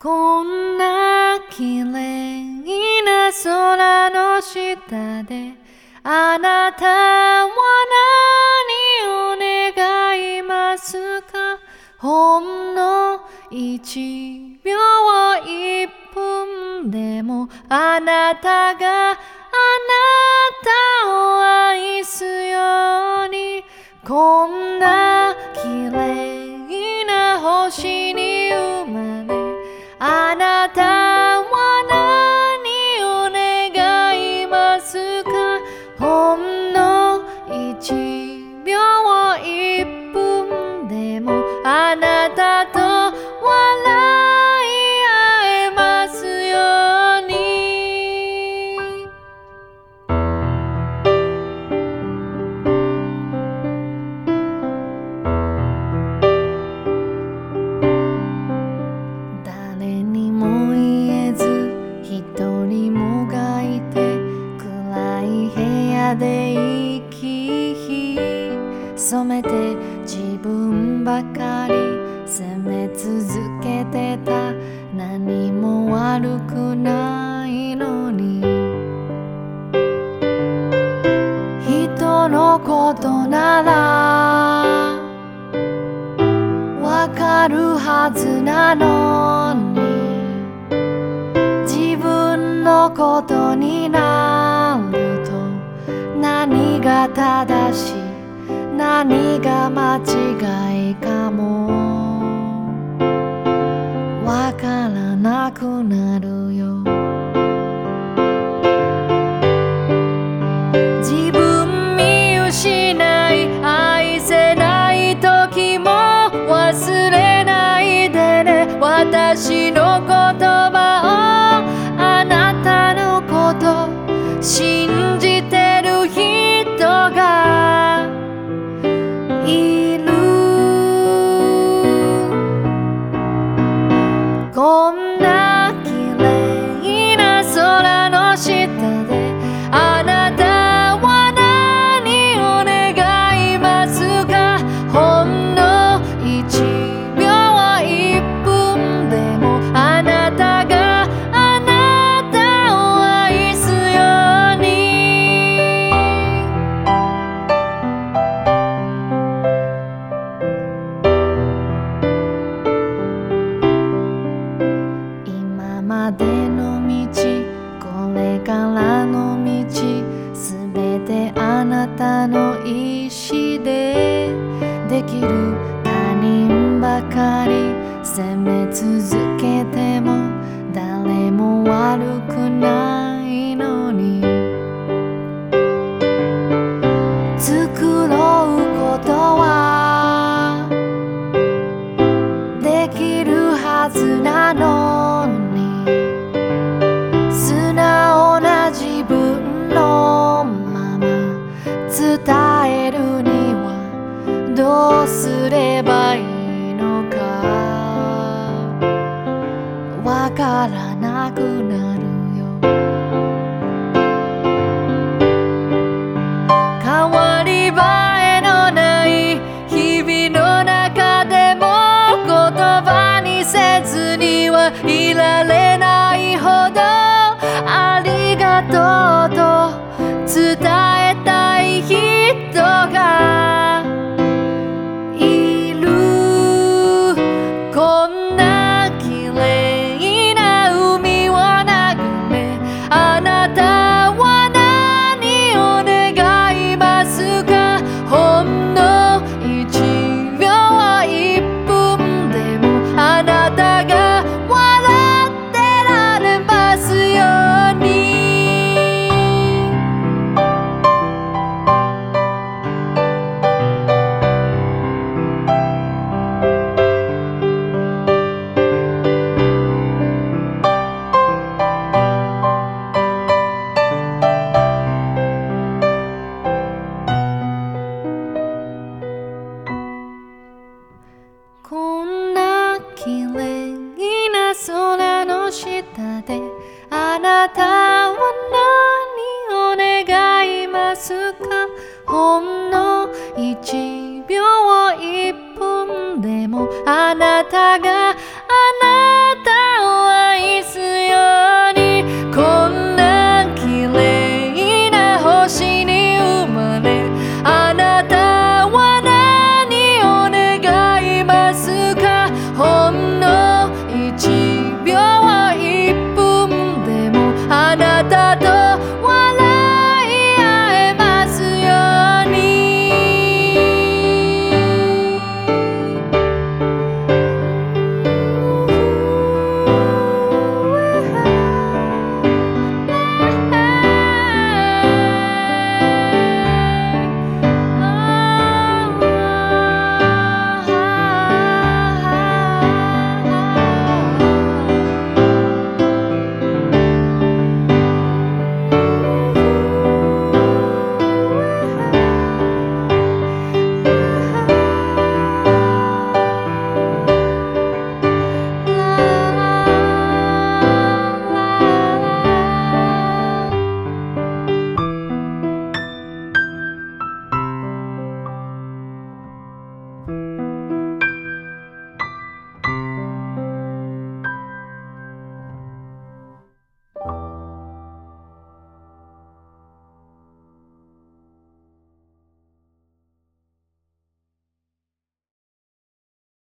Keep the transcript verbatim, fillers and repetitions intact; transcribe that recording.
こんな綺麗な空の下であなたは何を願いますか？ほんの一秒一分でもあなたがあなたを愛すように。こんな綺麗な星に生まれあなたは何を願いますか？ほんの一秒一分でもあなたと笑い合えますように。誰にも言えず一人もがいて暗い部屋で息潜めて自分ばかり責め続けてた。何も悪くないのに人のことならわかるはずなのに自分のことになると何が正しい何が間違いかもわからなくなるよ。自分見失い愛せない時も忘れないでね。私の言葉をあなたのこと信じてる人がいる。こんな綺麗な空の下であなたは何を願いますか？ほんの一秒一分でもあなたがあなたを愛すように。今までの道これからの道すべてあなたの意志でできる。他人ばかり責め続けても誰も悪くないのに作ろうことはできるはずなのに素直な自分のまま伝えるにはどうすればいいのかわからなくなるよ。変わり映えのない日々の中でも言葉にせずにはいられないほどありがとうと伝えたい人がいる。こんな綺麗な海を眺めあなたは何を願いますか？ほんの一秒一分でもあなたが笑ってられますように。こんな綺麗な空の下であなたは何を願いますか？ほんの一秒一分でもあなたが